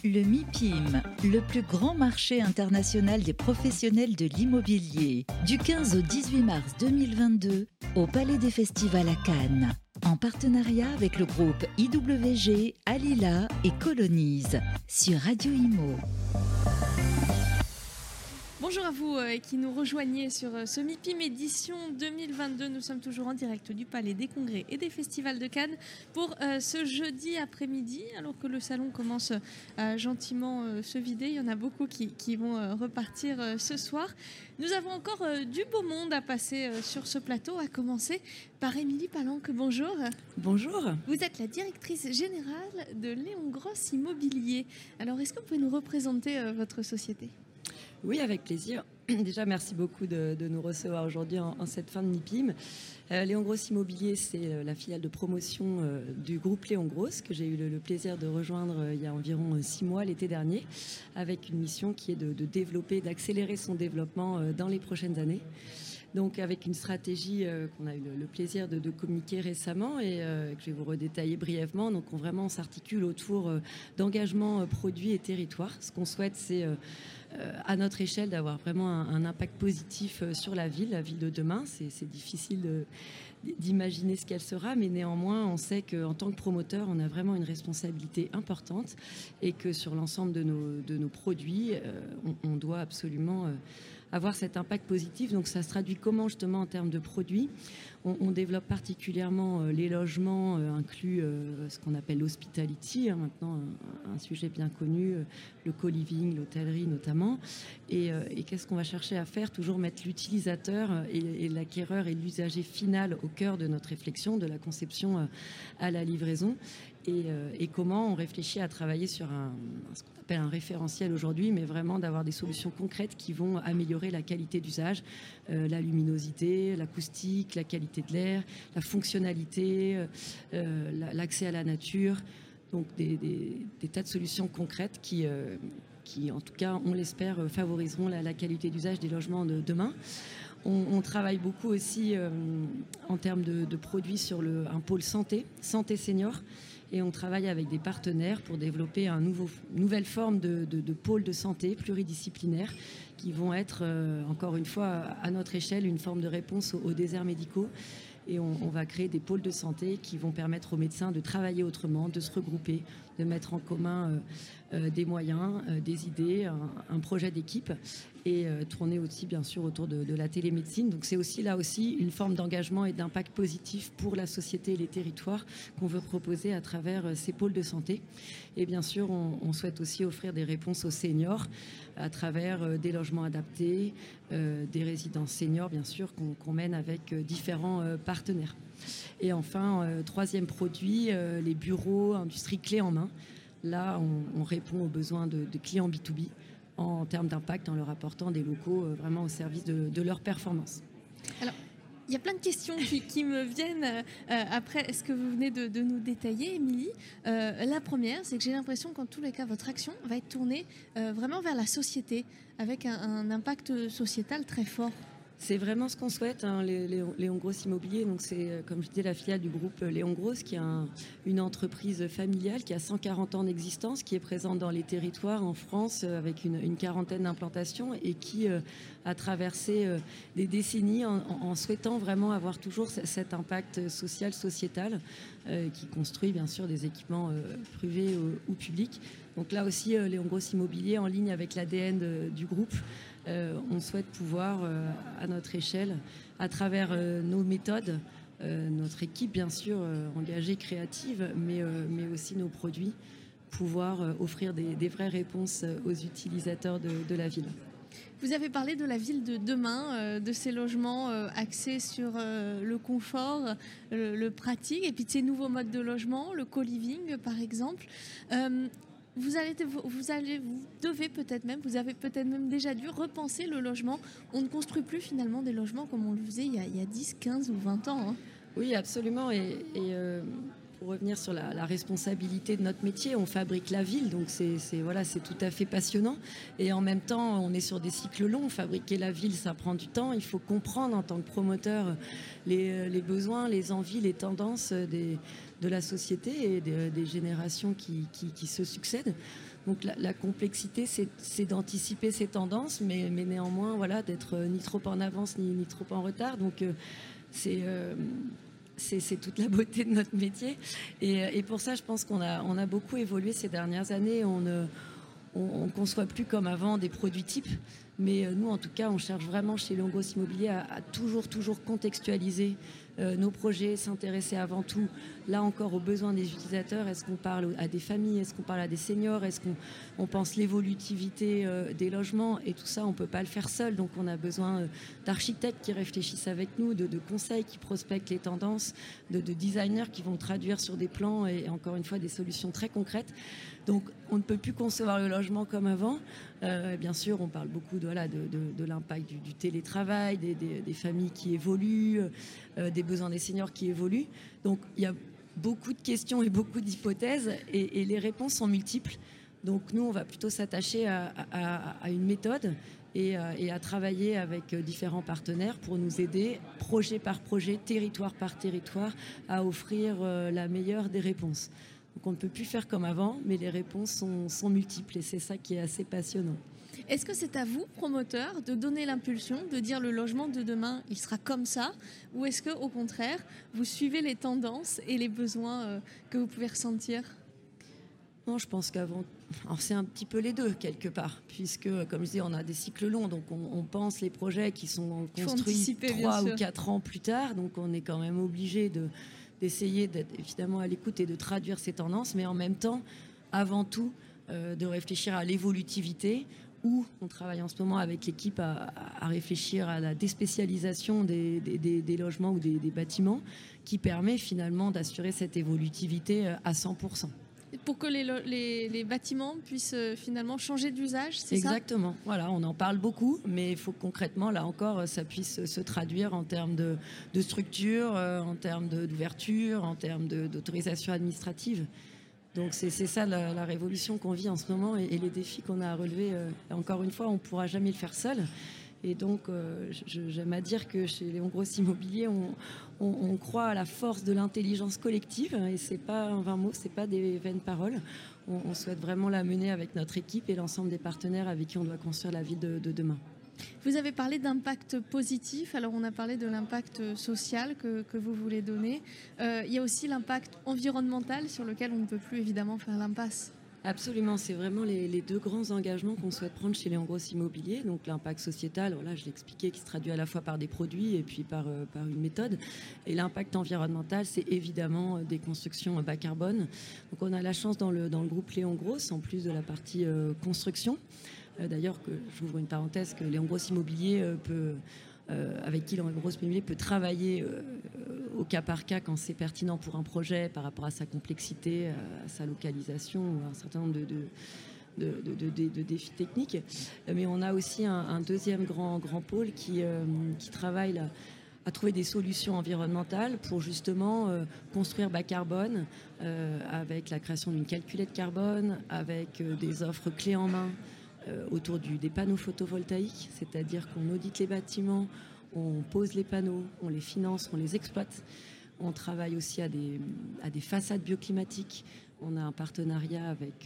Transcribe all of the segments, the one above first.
Le MIPIM, le plus grand marché international des professionnels de l'immobilier, du 15 au 18 mars 2022, au Palais des Festivals à Cannes, en partenariat avec le groupe IWG, Alila et Colonise, sur Radio Imo. Bonjour à vous qui nous rejoignez sur ce MIPIM édition 2022. Nous sommes toujours en direct du Palais des Congrès et des Festivals de Cannes pour ce jeudi après-midi, alors que le salon commence à gentiment se vider. Il y en a beaucoup qui vont repartir ce soir. Nous avons encore du beau monde à passer sur ce plateau, à commencer par Émilie Palanque. Bonjour. Bonjour. Vous êtes la directrice générale de Léon Gross Immobilier. Alors, est-ce que vous pouvez nous représenter votre société ? Oui, avec plaisir. Déjà, merci beaucoup de nous recevoir aujourd'hui en cette fin de MIPIM. Léon Gross Immobilier, c'est la filiale de promotion du groupe Léon Gross que j'ai eu le plaisir de rejoindre il y a environ 6 mois, l'été dernier, avec une mission qui est de développer, d'accélérer son développement dans les prochaines années. Donc avec une stratégie qu'on a eu le plaisir de communiquer récemment et que je vais vous redétailler brièvement. Donc on s'articule autour d'engagement produits et territoire. Ce qu'on souhaite, c'est à notre échelle d'avoir vraiment un impact positif sur la ville de demain. C'est difficile d'imaginer ce qu'elle sera, mais néanmoins on sait qu'en tant que promoteur on a vraiment une responsabilité importante et que sur l'ensemble de nos produits on doit absolument avoir cet impact positif. Donc ça se traduit comment justement en termes de produits. On développe particulièrement les logements, inclus ce qu'on appelle l'hospitality, maintenant un sujet bien connu, le co-living, l'hôtellerie notamment. Et qu'est-ce qu'on va chercher à faire ? Toujours mettre l'utilisateur et l'acquéreur et l'usager final au cœur de notre réflexion, de la conception à la livraison. Et comment on réfléchit à travailler sur ce qu'on appelle un référentiel aujourd'hui, mais vraiment d'avoir des solutions concrètes qui vont améliorer la qualité d'usage, la luminosité, l'acoustique, la qualité de l'air, la fonctionnalité, l'accès à la nature. Donc des tas de solutions concrètes qui, en tout cas, on l'espère, favoriseront la qualité d'usage des logements de demain. On travaille beaucoup aussi en termes de produits sur un pôle santé senior. Et on travaille avec des partenaires pour développer une nouvelle forme de pôle de santé pluridisciplinaire qui vont être, encore une fois, à notre échelle, une forme de réponse aux déserts médicaux. Et on va créer des pôles de santé qui vont permettre aux médecins de travailler autrement, de se regrouper, de mettre en commun des moyens, des idées, un projet d'équipe et tourner aussi bien sûr autour de la télémédecine. Donc c'est aussi là aussi une forme d'engagement et d'impact positif pour la société et les territoires qu'on veut proposer à travers ces pôles de santé. Et bien sûr, on souhaite aussi offrir des réponses aux seniors à travers des logements adaptés, des résidences seniors bien sûr qu'on mène avec différents partenaires. Et enfin, troisième produit, les bureaux, industrie clé en main. Là, on répond aux besoins de clients B2B en termes d'impact en leur apportant des locaux vraiment au service de leur performance. Alors, il y a plein de questions qui me viennent après ce que vous venez de nous détailler, Émilie. La première, c'est que j'ai l'impression qu'en tous les cas, votre action va être tournée vraiment vers la société, avec un impact sociétal très fort. C'est vraiment ce qu'on souhaite, hein, Léon Gross Immobilier. Donc c'est, comme je disais, la filiale du groupe Léon Gross, qui est une entreprise familiale qui a 140 ans d'existence, qui est présente dans les territoires en France avec une quarantaine d'implantations et qui a traversé des décennies en souhaitant vraiment avoir toujours cet impact social, sociétal, qui construit bien sûr des équipements privés ou publics. Donc là aussi, Léon Gross Immobilier, en ligne avec l'ADN du groupe, on souhaite pouvoir, à notre échelle, à travers nos méthodes, notre équipe bien sûr engagée, créative, mais aussi nos produits, pouvoir offrir des vraies réponses aux utilisateurs de la ville. Vous avez parlé de la ville de demain, de ces logements axés sur le confort, le pratique, et puis de ces nouveaux modes de logement, le co-living par exemple. Vous avez peut-être même déjà dû repenser le logement. On ne construit plus finalement des logements comme on le faisait il y a 10, 15 ou 20 ans. Hein. Oui, absolument. Et pour revenir sur la responsabilité de notre métier, on fabrique la ville, donc c'est tout à fait passionnant. Et en même temps, on est sur des cycles longs. Fabriquer la ville, ça prend du temps. Il faut comprendre en tant que promoteur les besoins, les envies, les tendances de la société et des générations qui se succèdent. Donc la complexité, c'est d'anticiper ces tendances, mais néanmoins, voilà, d'être ni trop en avance ni trop en retard. Donc c'est toute la beauté de notre métier. Et pour ça, je pense qu'on a beaucoup évolué ces dernières années. On ne conçoit plus comme avant des produits types. Mais nous, en tout cas, on cherche vraiment chez Léon Gross Immobilier à toujours contextualiser nos projets, s'intéresser avant tout, là encore, aux besoins des utilisateurs. Est-ce qu'on parle à des familles? Est-ce qu'on parle à des seniors? Est-ce qu'on pense l'évolutivité des logements? Et tout ça, on ne peut pas le faire seul. Donc, on a besoin d'architectes qui réfléchissent avec nous, de conseils qui prospectent les tendances, de designers qui vont traduire sur des plans et encore une fois, des solutions très concrètes. Donc, on ne peut plus concevoir le logement comme avant. Bien sûr, on parle beaucoup de l'impact du télétravail, des familles qui évoluent, des besoins des seniors qui évoluent. Donc, il y a beaucoup de questions et beaucoup d'hypothèses et les réponses sont multiples. Donc, nous, on va plutôt s'attacher à une méthode et à travailler avec différents partenaires pour nous aider, projet par projet, territoire par territoire, à offrir la meilleure des réponses. Donc on ne peut plus faire comme avant, mais les réponses sont multiples et c'est ça qui est assez passionnant. Est-ce que c'est à vous, promoteur, de donner l'impulsion, de dire le logement de demain, il sera comme ça? Ou est-ce qu'au contraire, vous suivez les tendances et les besoins que vous pouvez ressentir? Non, je pense qu'avant... Alors c'est un petit peu les deux, quelque part, puisque, comme je dis, on a des cycles longs, donc on pense les projets qui sont construits 3 ou 4 ans plus tard, donc on est quand même obligé d'essayer d'être évidemment à l'écoute et de traduire ces tendances, mais en même temps, avant tout, de réfléchir à l'évolutivité, où on travaille en ce moment avec l'équipe à réfléchir à la déspécialisation des logements ou des bâtiments, qui permet finalement d'assurer cette évolutivité à 100%. Pour que les bâtiments puissent finalement changer d'usage, c'est ça? Exactement. Voilà, on en parle beaucoup, mais il faut que concrètement, là encore, ça puisse se traduire en termes de structure, en termes d'ouverture, en termes d'autorisation administrative. Donc c'est ça la révolution qu'on vit en ce moment et les défis qu'on a à relever. Encore une fois, on ne pourra jamais le faire seul. Et donc, j'aime à dire que chez Léon Gross Immobilier, on croit à la force de l'intelligence collective. Et ce n'est pas un vain mot, ce n'est pas des vaines paroles. On souhaite vraiment la mener avec notre équipe et l'ensemble des partenaires avec qui on doit construire la ville de demain. Vous avez parlé d'impact positif, alors on a parlé de l'impact social que vous voulez donner. Il y a aussi l'impact environnemental sur lequel on ne peut plus évidemment faire l'impasse. Absolument, c'est vraiment les deux grands engagements qu'on souhaite prendre chez Léon Gross Immobilier. Donc l'impact sociétal, là je l'expliquais, qui se traduit à la fois par des produits et puis par une méthode. Et l'impact environnemental, c'est évidemment des constructions bas carbone. Donc on a la chance dans le groupe Léon Gross, en plus de la partie construction. D'ailleurs, j'ouvre une parenthèse, que Léon Gross Immobilier avec qui Léon Gross Immobilier peut travailler au cas par cas quand c'est pertinent pour un projet par rapport à sa complexité, à sa localisation ou à un certain nombre de défis techniques. Mais on a aussi un deuxième grand pôle qui travaille à trouver des solutions environnementales pour justement construire bas carbone avec la création d'une calculette carbone, avec des offres clés en main autour des panneaux photovoltaïques, c'est-à-dire qu'on audite les bâtiments, on pose les panneaux, on les finance, on les exploite. On travaille aussi à des façades bioclimatiques. On a un partenariat avec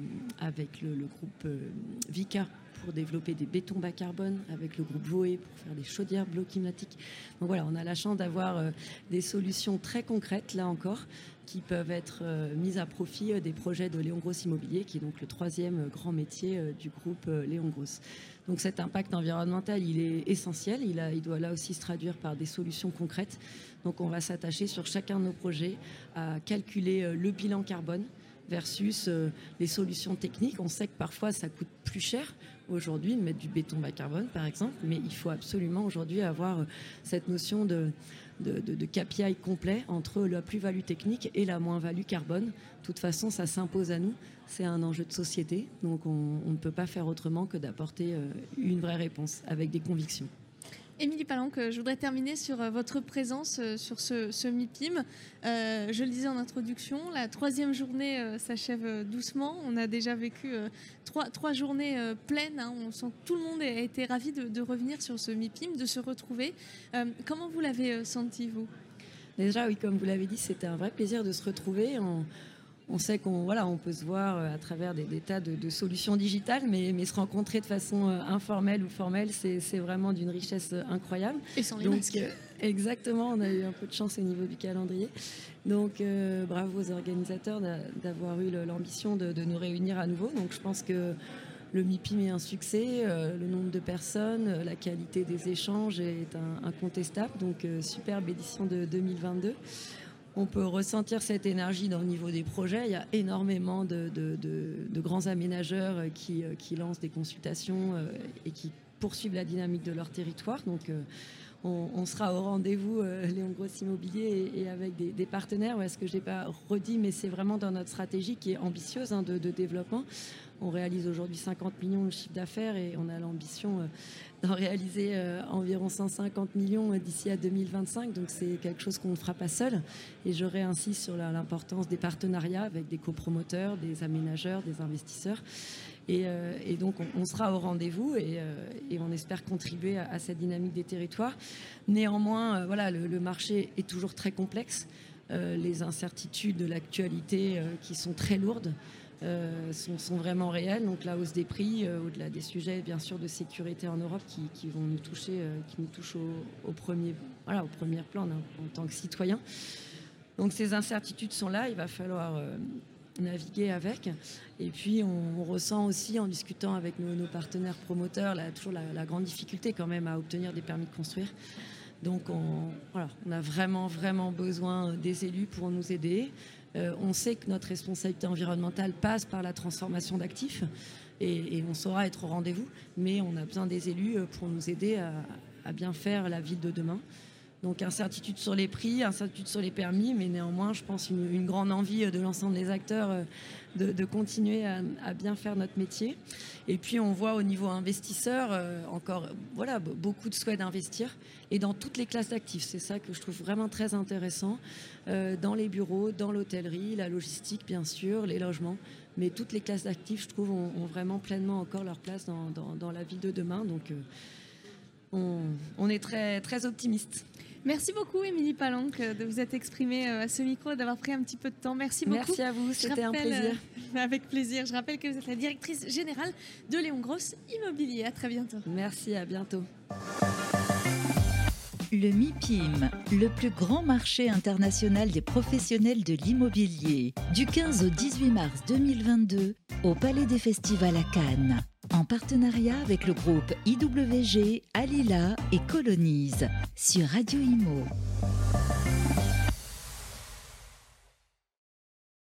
le groupe Vicat pour développer des bétons bas carbone, avec le groupe Voé pour faire des chaudières bioclimatiques. Donc voilà, on a la chance d'avoir des solutions très concrètes, là encore, qui peuvent être mises à profit des projets de Léon Gross Immobilier, qui est donc le troisième grand métier du groupe Léon Gross. Donc cet impact environnemental, il est essentiel. Il doit là aussi se traduire par des solutions concrètes. Donc on va s'attacher sur chacun de nos projets à calculer le bilan carbone versus les solutions techniques. On sait que parfois ça coûte plus cher aujourd'hui de mettre du béton bas carbone par exemple, mais il faut absolument aujourd'hui avoir cette notion de KPI complet entre la plus-value technique et la moins-value carbone. De toute façon, ça s'impose à nous. C'est un enjeu de société, donc on ne peut pas faire autrement que d'apporter une vraie réponse avec des convictions. Émilie Palanque, je voudrais terminer sur votre présence sur ce MIPIM. Je le disais en introduction, la 3e journée s'achève doucement. On a déjà vécu 3 journées pleines. Hein. On sent que tout le monde a été ravi de revenir sur ce MIPIM, de se retrouver. Comment vous l'avez senti, vous ? Déjà, oui, comme vous l'avez dit, c'était un vrai plaisir de se retrouver. On sait on peut se voir à travers des tas de solutions digitales, mais se rencontrer de façon informelle ou formelle, c'est vraiment d'une richesse incroyable. Et sans les masques. Exactement, on a eu un peu de chance au niveau du calendrier. Donc bravo aux organisateurs d'avoir eu l'ambition de nous réunir à nouveau. Donc je pense que le MIPIM est un succès, le nombre de personnes, la qualité des échanges est incontestable. Donc superbe édition de 2022. On peut ressentir cette énergie au niveau des projets. Il y a énormément de grands aménageurs qui lancent des consultations et qui poursuivent la dynamique de leur territoire. Donc, on sera au rendez-vous, Léon Gross Immobilier, et avec des partenaires. Ce que je n'ai pas redit, mais c'est vraiment dans notre stratégie qui est ambitieuse de développement. On réalise aujourd'hui 50 millions de chiffre d'affaires et on a l'ambition d'en réaliser environ 150 millions d'ici à 2025. Donc c'est quelque chose qu'on ne fera pas seul. Et je réinsiste sur l'importance des partenariats avec des copromoteurs, des aménageurs, des investisseurs. Et donc on sera au rendez-vous et on espère contribuer à cette dynamique des territoires. Néanmoins, le marché est toujours très complexe. Les incertitudes de l'actualité qui sont très lourdes sont vraiment réelles. Donc la hausse des prix, au-delà des sujets bien sûr de sécurité en Europe qui vont nous toucher, qui nous touchent au premier plan en tant que citoyens. Donc ces incertitudes sont là, il va falloir naviguer avec. Et puis on ressent aussi en discutant avec nos partenaires promoteurs toujours la grande difficulté quand même à obtenir des permis de construire. Donc on a vraiment, vraiment besoin des élus pour nous aider. On sait que notre responsabilité environnementale passe par la transformation d'actifs et on saura être au rendez-vous, mais on a besoin des élus pour nous aider à bien faire la ville de demain. Donc incertitude sur les prix, incertitude sur les permis, mais néanmoins je pense une grande envie de l'ensemble des acteurs de continuer à bien faire notre métier. Et puis on voit au niveau investisseur encore beaucoup de souhaits d'investir et dans toutes les classes d'actifs. C'est ça que je trouve vraiment très intéressant, dans les bureaux, dans l'hôtellerie, la logistique bien sûr, les logements. Mais toutes les classes d'actifs, je trouve, ont vraiment pleinement encore leur place dans la ville de demain. Donc on est très, très optimiste. Merci beaucoup, Émilie Palanque, de vous être exprimée à ce micro, d'avoir pris un petit peu de temps. Merci beaucoup. Merci à vous, c'était un plaisir. Avec plaisir. Je rappelle que vous êtes la directrice générale de Léon Gross Immobilier. À très bientôt. Merci, à bientôt. Le MIPIM, le plus grand marché international des professionnels de l'immobilier, du 15 au 18 mars 2022, au Palais des Festivals à Cannes. En partenariat avec le groupe IWG, Alila et Colonise sur Radio Imo.